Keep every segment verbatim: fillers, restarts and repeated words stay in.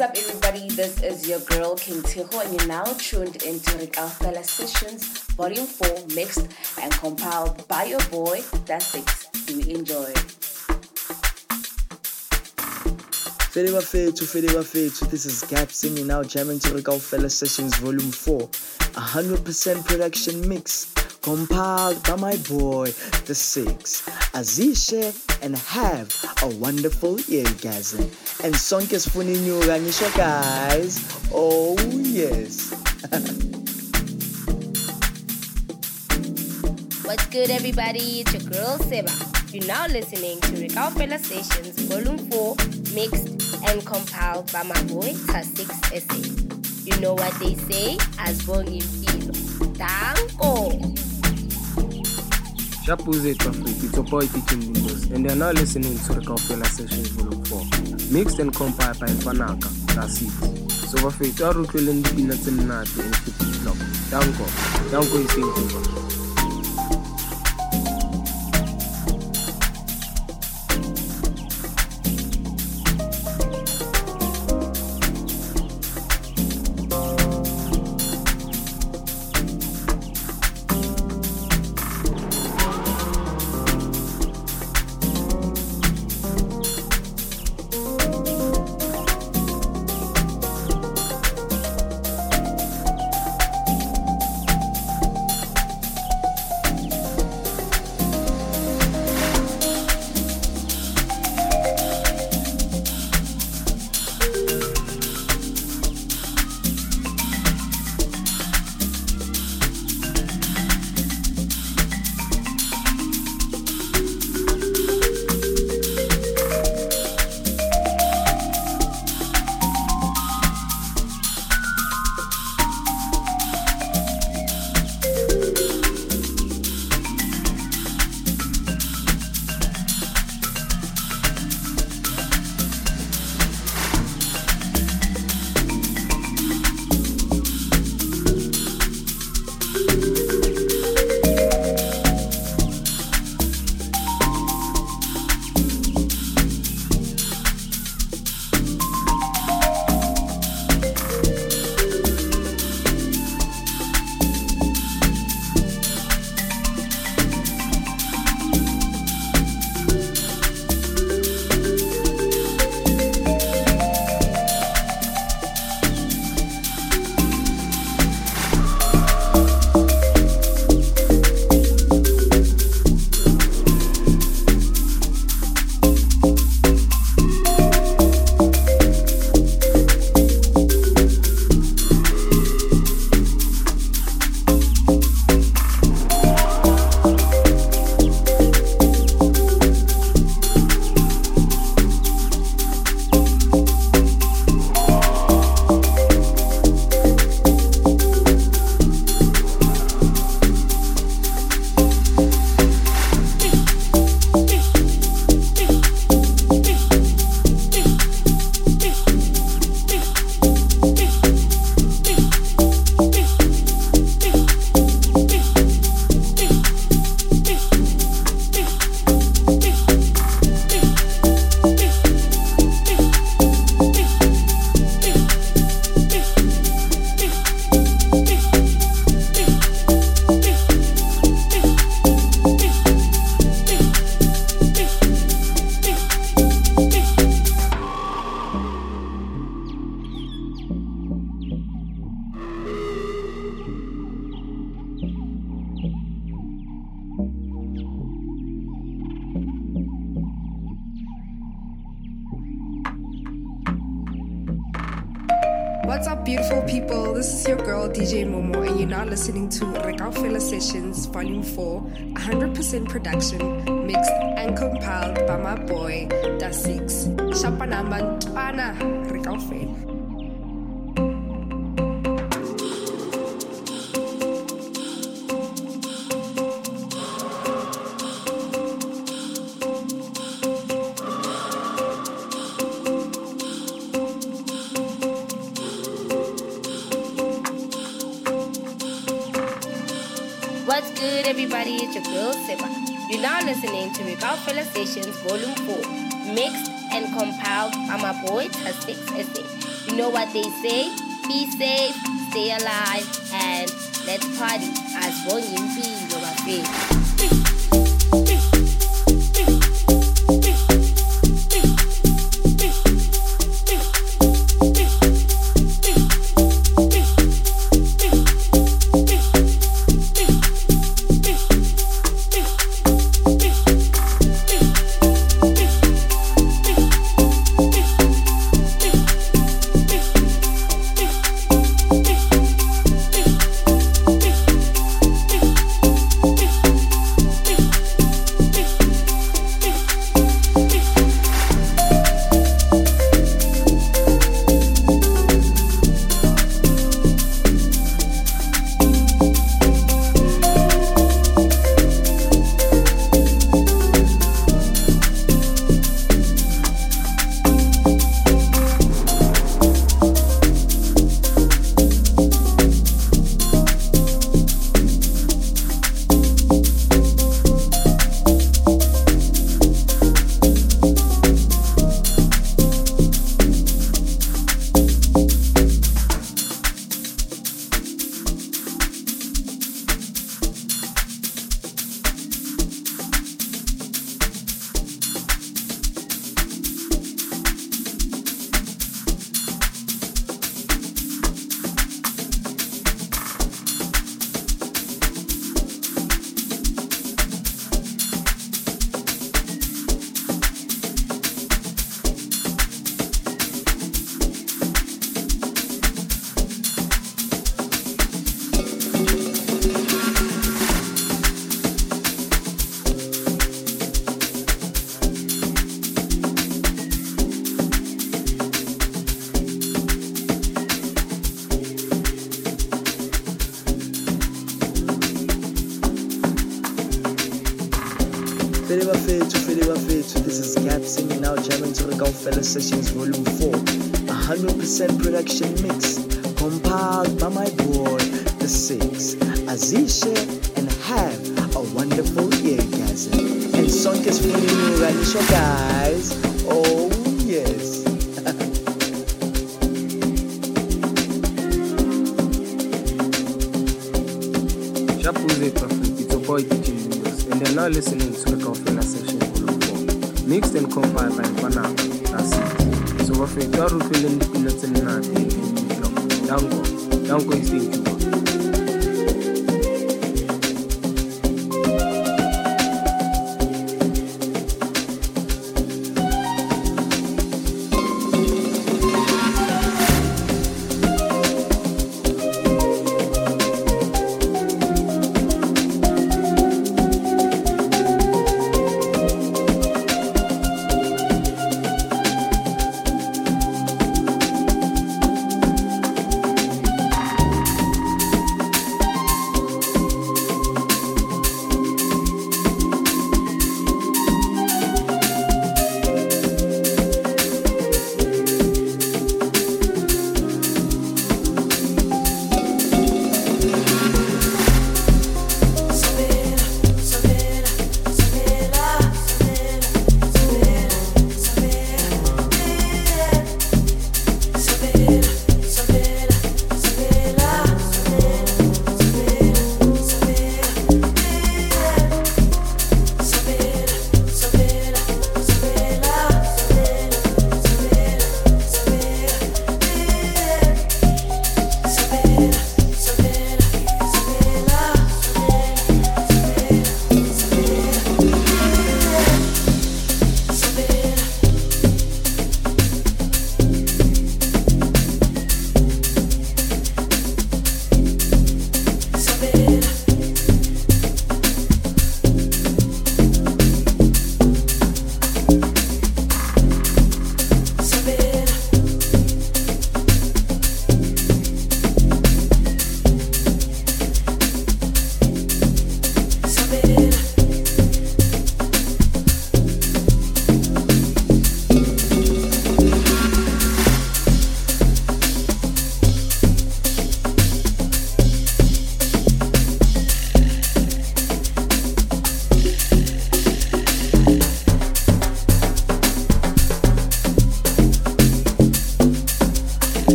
up, everybody? This is your girl, King Tijo, and you're now tuned into Rick Alfella Sessions, Volume four, mixed and compiled by your boy, Das Six. Do we enjoy? Fede Wafetu, Fede Wafetu, this is Gapsin, you're now jamming to Rick Alfella Sessions, Volume four, one hundred percent production mix, compiled by my boy, The Six. Azishe and have a wonderful eargasm. And sonke sifuna inyuka ngisho guys. Oh yes. What's good, everybody? It's your girl Seba. You're now listening to Rick Alfella Sessions Volume four, mixed and compiled by my boy Tasix S A. You know what they say, as volume filo. Danko. Shapuze Traffic, it's your boy Teaching Windows, and they're now listening to the Alfella Sessions Volume four, mixed and compiled by Fanaka, that's it. So, Wafet, you are recalling the peanuts and nuts and fifty block. Danko, Danko is thinking. What's up, beautiful people? This is your girl, D J Momo, and you're now listening to Rick Alfella Sessions, Volume four, one hundred percent production, mixed and compiled by my boy, Das Six. Shapana Mantwana, Rick Alfella. What's good, everybody? It's your girl Seba. You're now listening to Rick Alfella Sessions Volume four, mixed and compiled by my boy Tasix S A. You know what they say? Be safe, stay alive, and let's party. As Volume B, your favorite. Fede Bafethu, Fede Bafethu, this is Gap singing out, jamming to the Kaofela Sessions Volume four. A hundred percent production mix, compiled by my boy, The Six. Azisha, and have a wonderful eargasm. And song is for you, Ranisha, guys. Oh, yes. Shapuze Perfect, it's your boy D J Windows, and they're now listening to the Kaofela Session Volume four, mixed and compiled by Fanaka. That's it. So, if you're feeling the peanuts and nuts, Dango, Dango is the Cuba.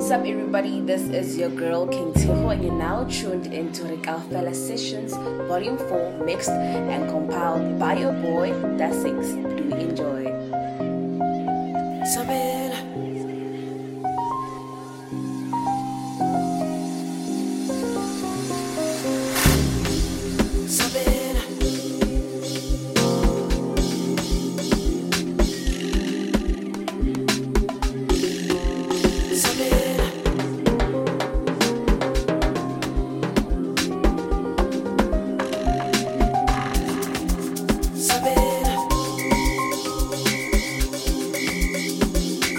What's up, everybody? This is your girl King Tiho, and you're now tuned into Rekaufela Sessions Volume four, mixed and compiled by your boy, Da six. Do we enjoy? Sabela. Sabela.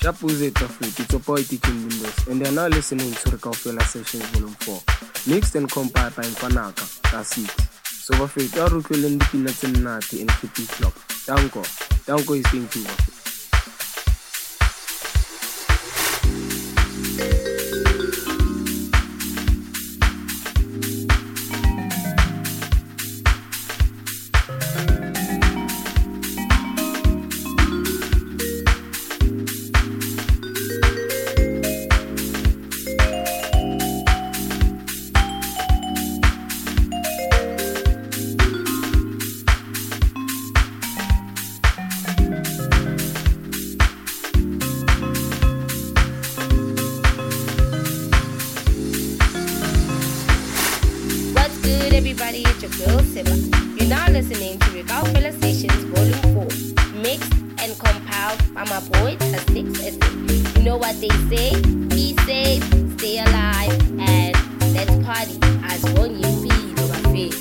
Yep, who's it, Afrit? It's your boy D J Windows, and they're now listening to the Kaufela Sessions Volume four, mixed and compiled by Mfanaka, that's it. So, Afrit, you're recording the peanuts and nati and keep it locked. Danko, Danko is being too much. Everybody, it's your girl Seba. You're now listening to Rick Fella Sessions Volume four, mixed and compiled by my boy Tasix S A. You know what they say? Be safe, stay alive, and let's party as one you feel over faith.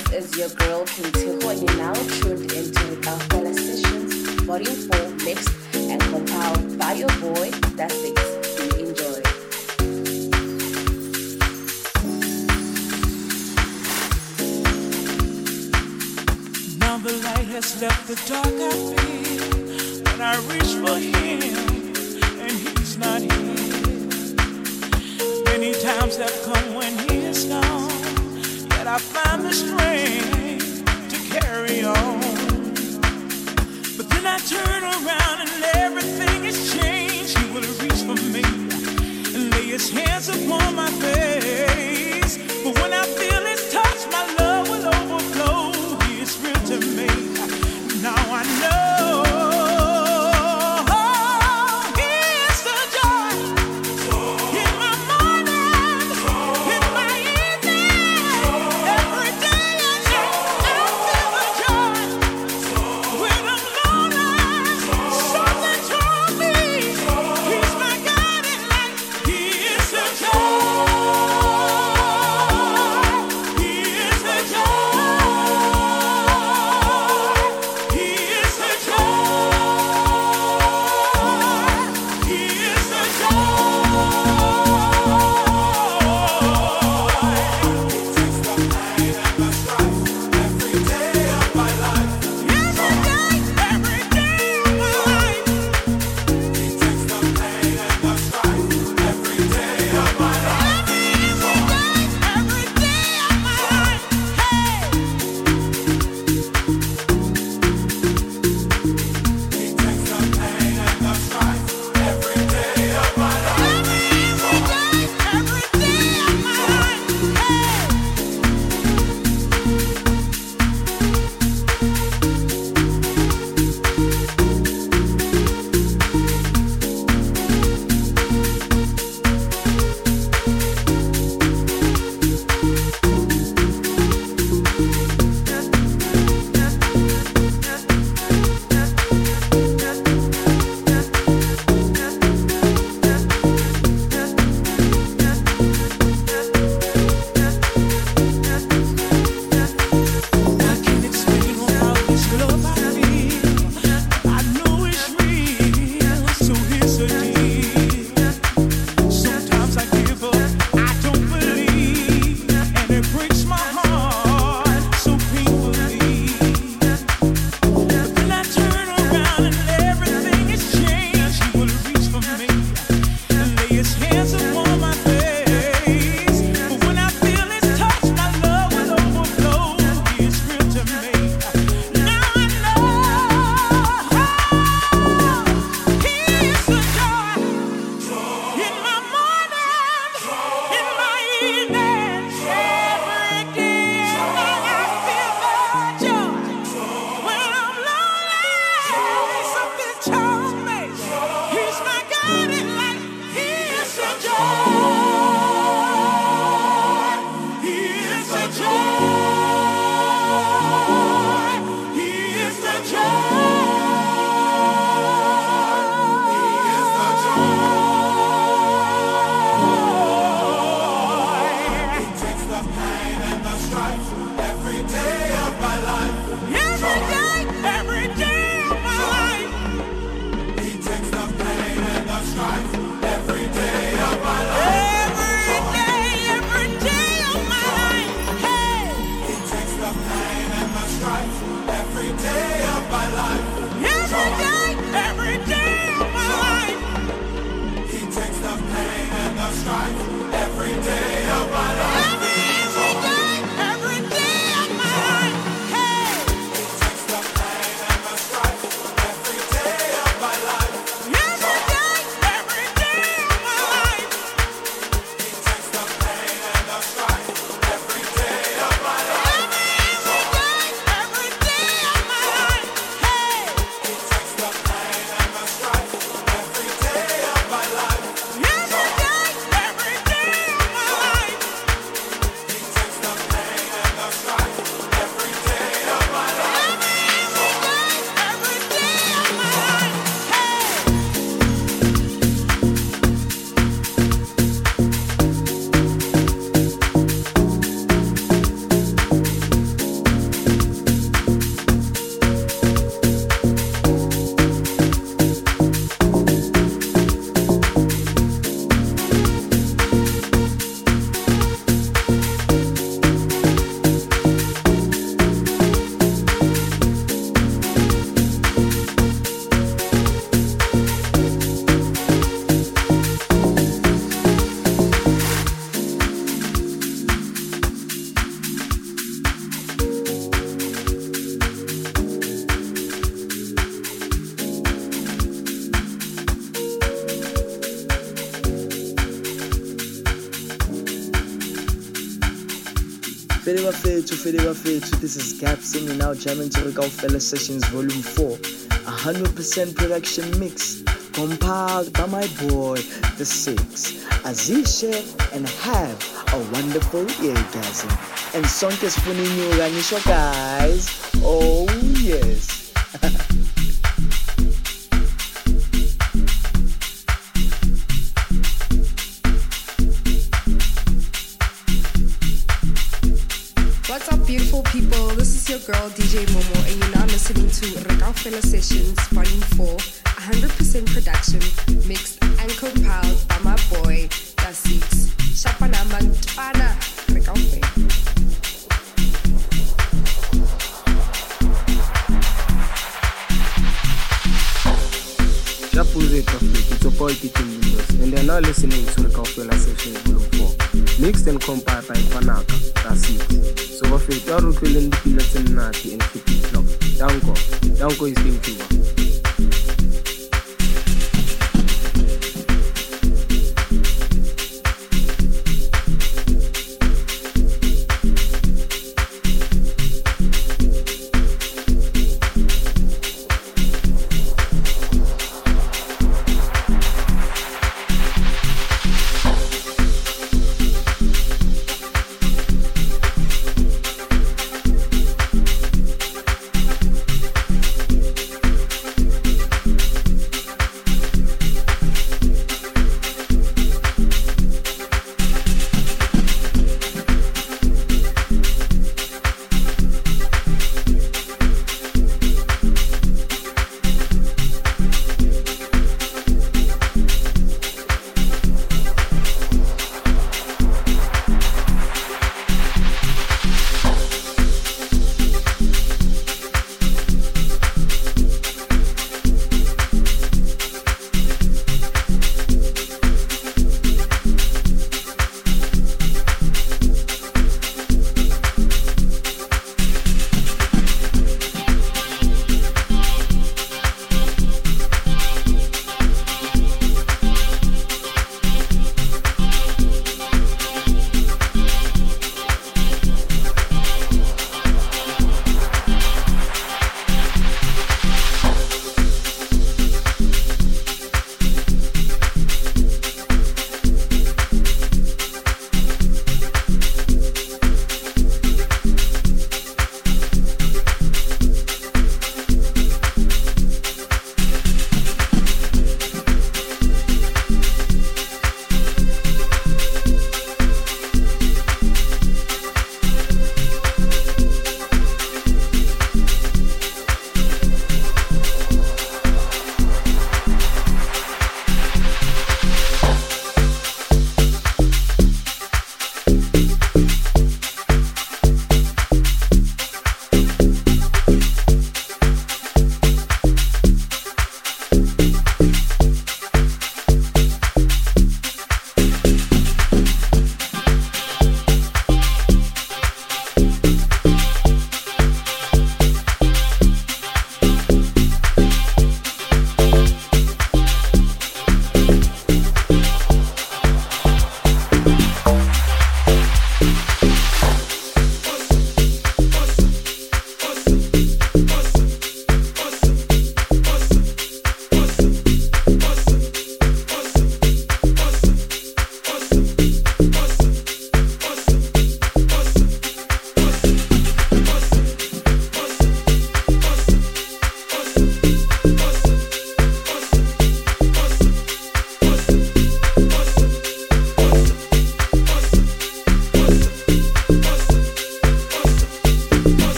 This is your girl King Tiho, and you're now tuned into Rikafela Sessions, Volume four, mixed and compiled by your boy, Das Six. Do enjoy. Now the light has left the dark, I feel, when I reach for him, and he's not here. Many times have come when he is gone, yet I find the strength to carry on. But then I turn around and everything has changed. He will reach for me and lay his hands upon my face. But when I feel his touch, my love will overflow. He is real to me. Now I know. Every day of my life. bafethu, fede bafethu. This is Gap singing now, jamming to Re Kaofela Sessions Volume four. one hundred percent production mix, compiled by my boy, The Six. Azishe and have a wonderful eargasm. And sonke sifuna inyuka ngisho guys. Oh yes. What's up, beautiful people? This is your girl D J Momo, and you're now listening to Re Kaofela Sessions Volume four, one hundred percent production, mixed and compiled by my boy, Da Six. Shapana Mantwana, Re Kaofela. Shapuze Kafik, it's your boy D J Momo, and you're now listening to Re Kaofela Sessions Volume four, mixed and compiled by Fanaka, Da Six. So bafethu arutlwele dipina tse nnate and keep it locked. Danko, Danko is being Cuba.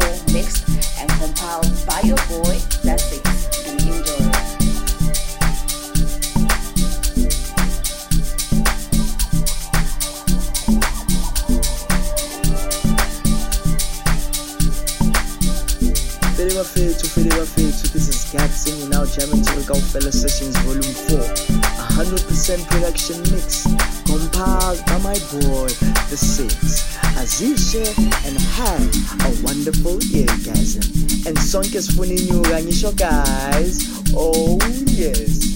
mixed and compiled by your boy, that's six. Do we enjoy? Fede Bafethu, Fede Bafethu, this is Gap singing out, jamming to the Kaofela Sessions Volume four. one hundred percent production mix, compiled by my boy, the six. Azishe and have a wonderful eargasm. And sonke sifuna inyuka ngisho guys, oh yes.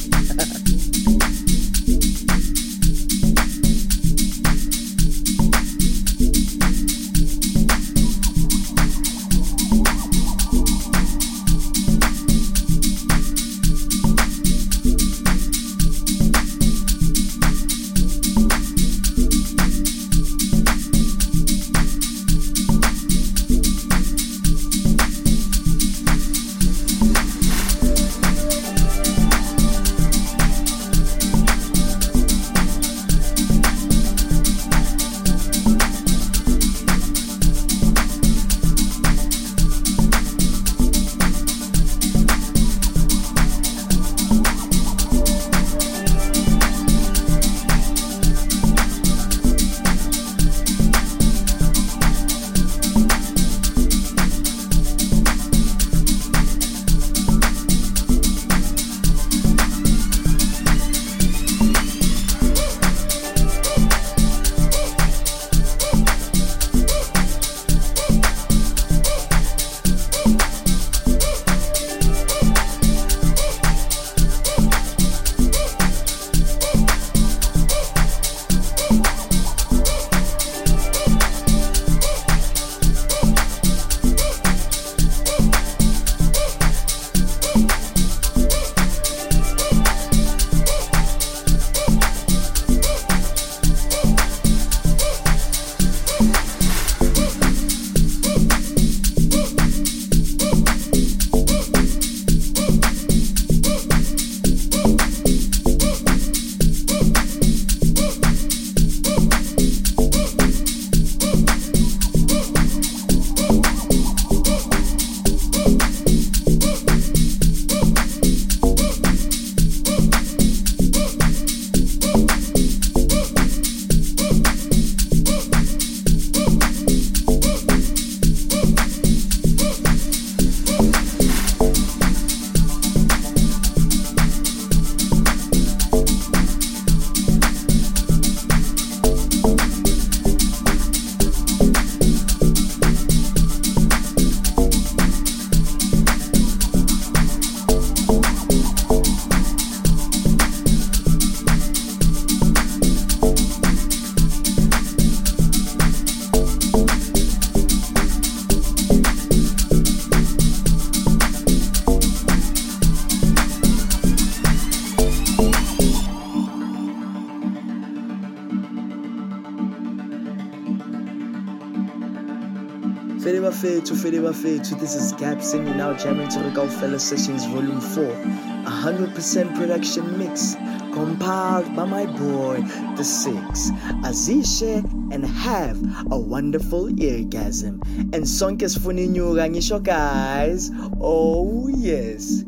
Fede Bafethu, Fede Bafethu, this is Gap singing out, jamming to the Kaofela Sessions Volume four. one hundred percent production mix, compiled by my boy, the six. Azishe and have a wonderful eargasm. And sonke sifuna inyuka ngisho guys, oh yes.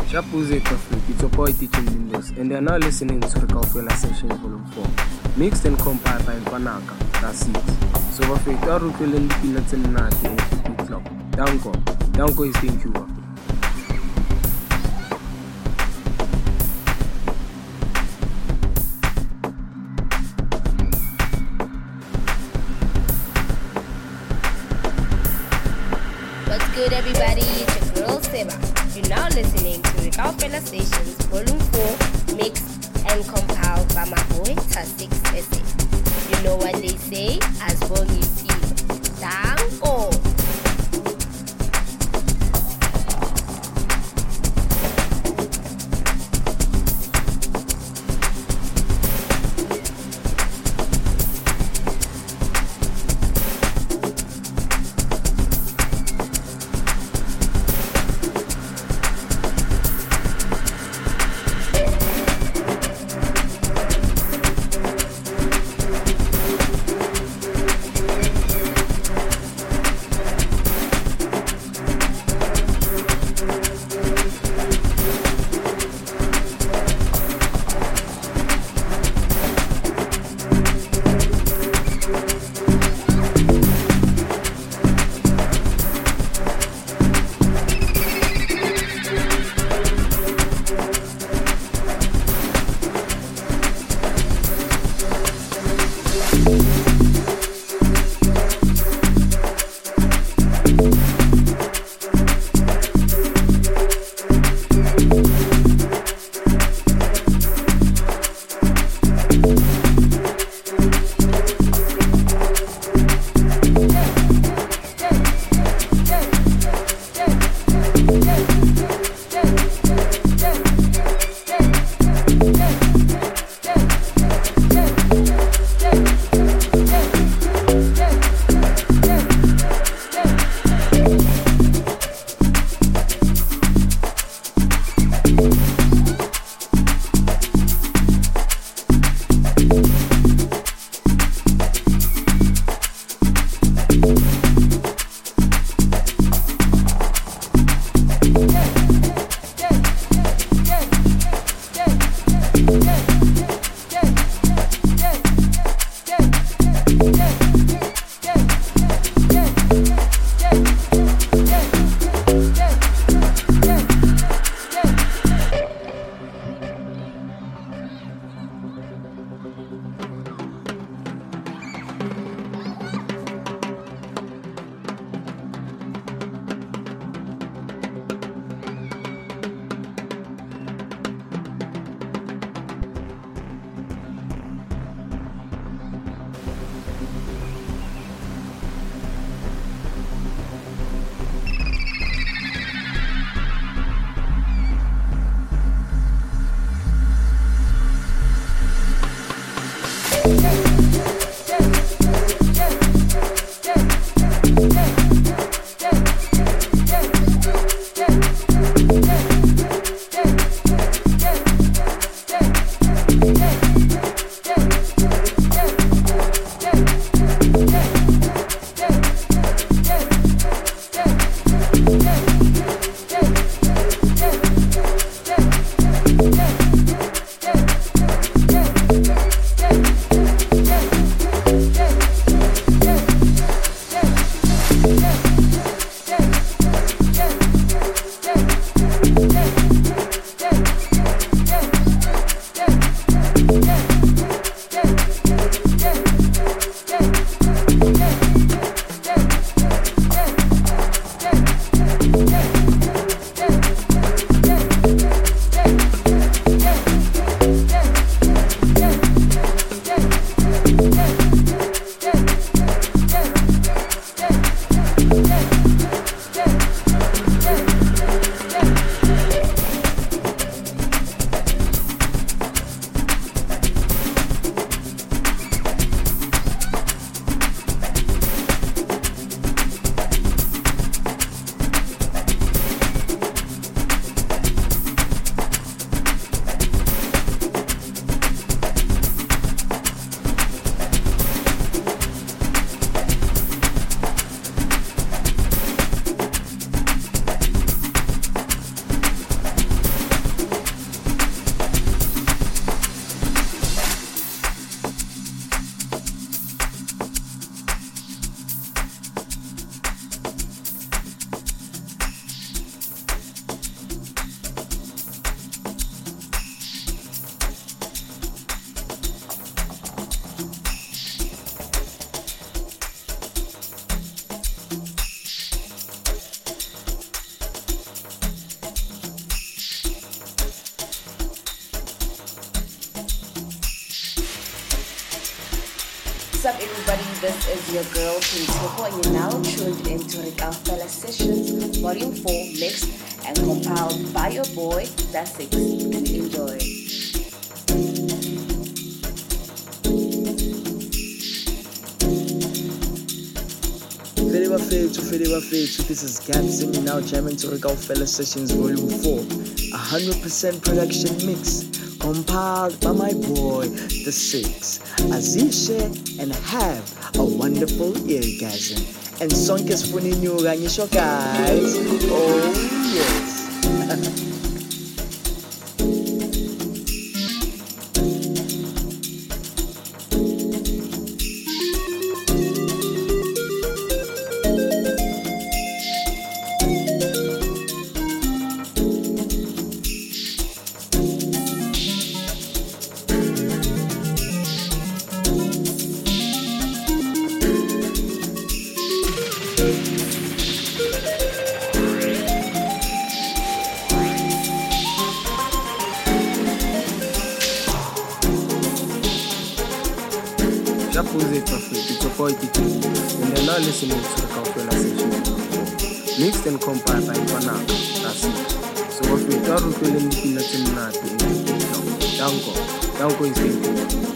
Shapuze Tofik, it's your boy Teaching Windows, and they're now listening to Rikaufela Sessions Volume four, mixed and compiled by Mfanaka, that's it. So, Bafet, our Rukul and Peanuts and Nati and Fifty Club. Danko, Danko is in Cuba. What's good, everybody? It's your girl Seba. You're now listening to Rikaufela Sessions Volume four, mixed and compiled by my boy Tasix S A. You know what they say, as Bongi P. Danko. What's up, everybody? This is your girl, King Teho, and you're now tuned into Rick Alfella Sessions, Volume four, mixed and compiled by your boy, That's Six. Enjoy. Fede Bafethu, Fede Bafethu, this is Gaps, and you're now jamming to Rick Alfella Sessions, Volume four, one hundred percent production mix, compiled by my boy, The Six. Azishe and have a wonderful eargasm. And sonke sifuna inyuka ngisho guys. Oh yes. And you're now listening to the Kaufela Sessions, mixed and compiled by Fanaka. That's it. So if you are feeling the peanuts in the Danko, Danko is thinking.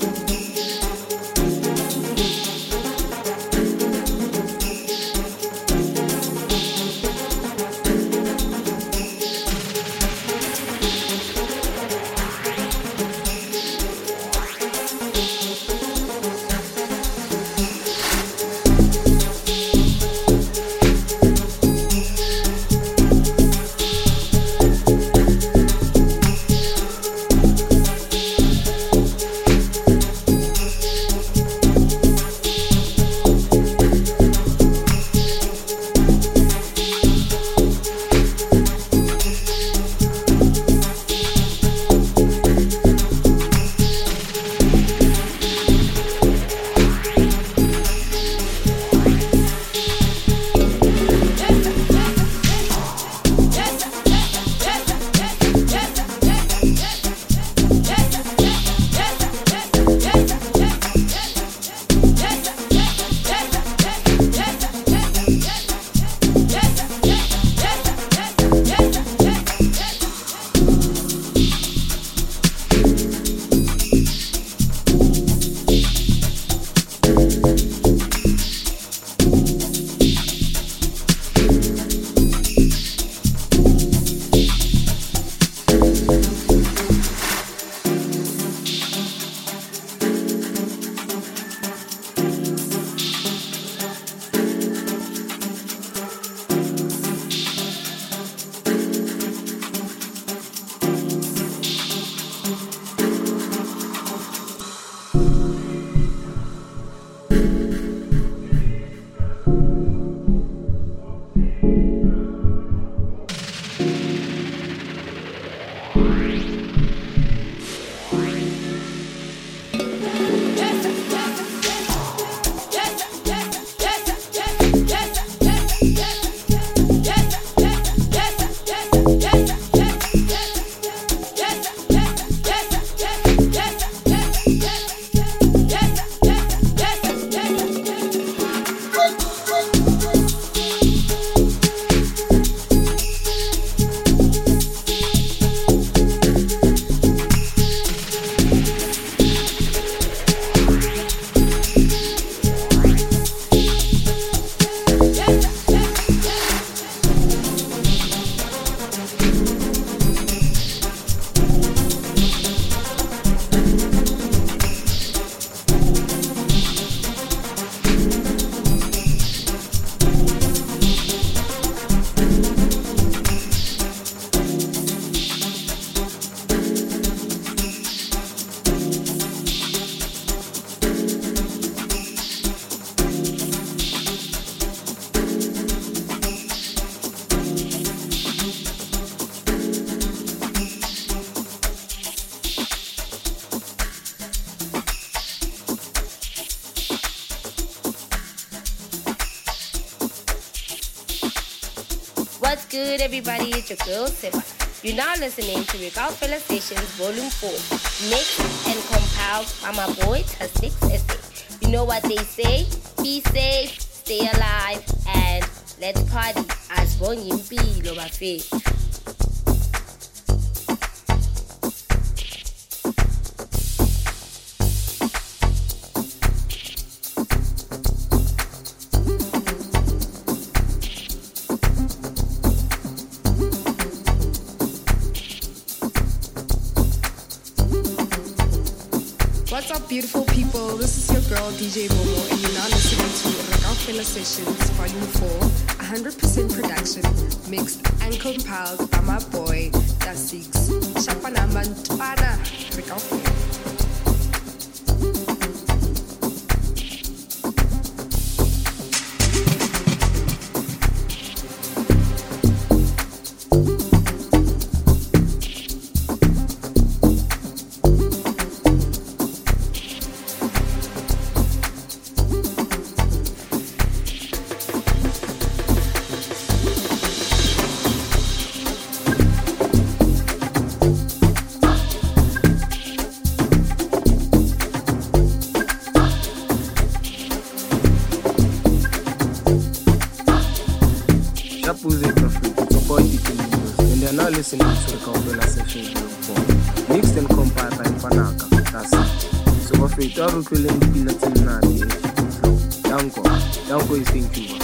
What's good, everybody? It's your girl, Seba. You're now listening to Rick Alfella Sessions Volume four, mixed and compiled by my boy, Tasix S A. You know what they say? Be safe, stay alive, and let's party. Asibonge impilo bafethu. What's up, beautiful people? This is your girl D J Momo, and you're now listening to Rekau Fela Sessions Volume four, one hundred percent production, mixed and compiled by my boy Da six. Shapana Mantwana, Rekau Fela. Listening to Rekau Fela Sessions Volume four, mixed and compiled by Fanaka. That's it. So, if you are recalling the peanuts and nutty, Danko, Danko is in Cuba.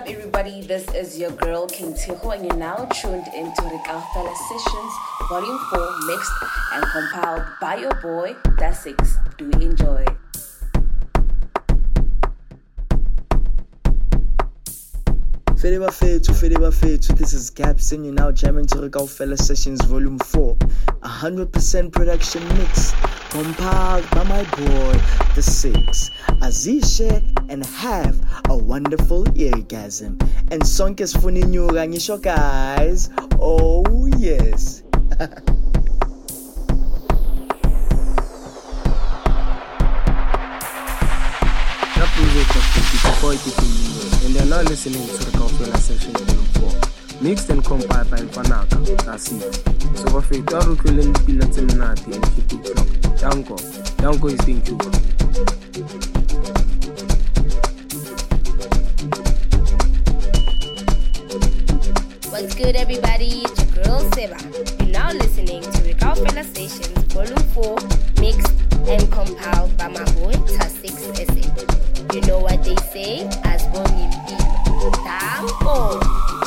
everybody? This is your girl King Tiho, and you're now tuned into Rikaufela Sessions Volume four, mixed and compiled by your boy Da six. Do enjoy. Fede Bafethu, Fede Bafethu, this is Gaps, and you're now jamming to Rikaufela Sessions Volume four, one hundred percent production mix, compiled by my boy, Da six. Azishe and have a wonderful eargasm. And sonke sifuna inyuka ngisho guys. Oh yes. And they're now listening to Rikaufela Sessions Volume four, mixed and compiled by Fanaka. That's it. So bafethu arutlweleng dipina tse monate and keep it clock. Danko, Danko is being Cuba. What's good, everybody? It's your girl Seba. You're now listening to Rikaufela Sessions Volume four, mixed and compiled by my boy Ta six S A. You know what they say? As volume B. Danko.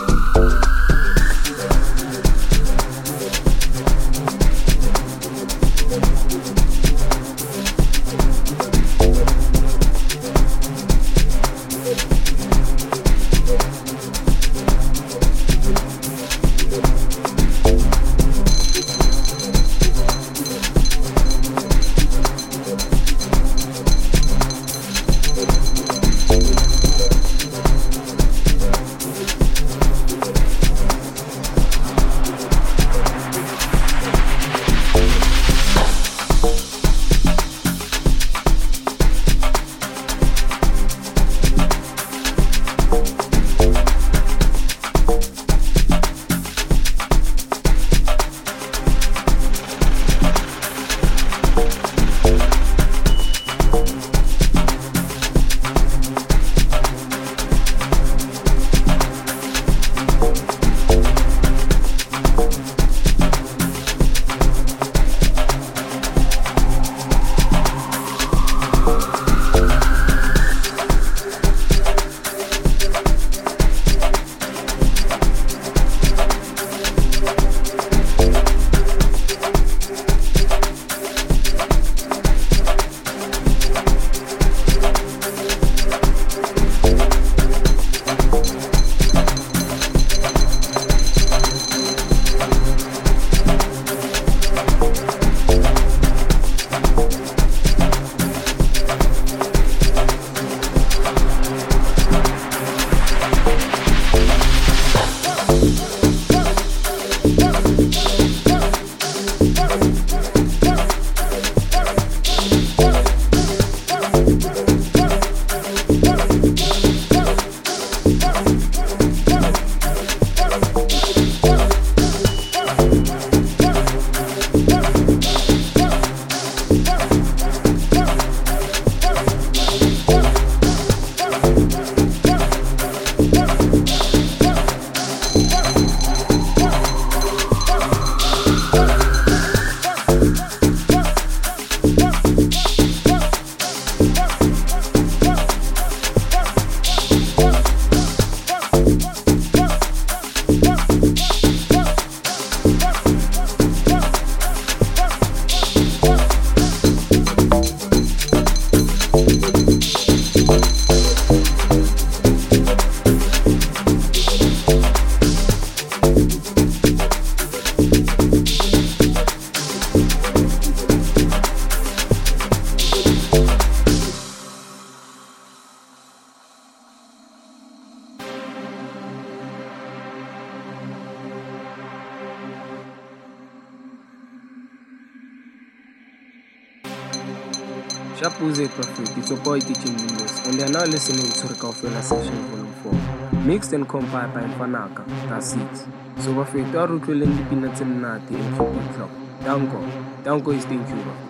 Shapuze Perfect, it's your boy D J Windows, and they're now listening to Rikaufela Sessions Volume four, mixed and compiled by Fanaka. That's it. So bafethu arutlweleng dipina tse monate and keep it clock. Danko, Danko is being Cuba.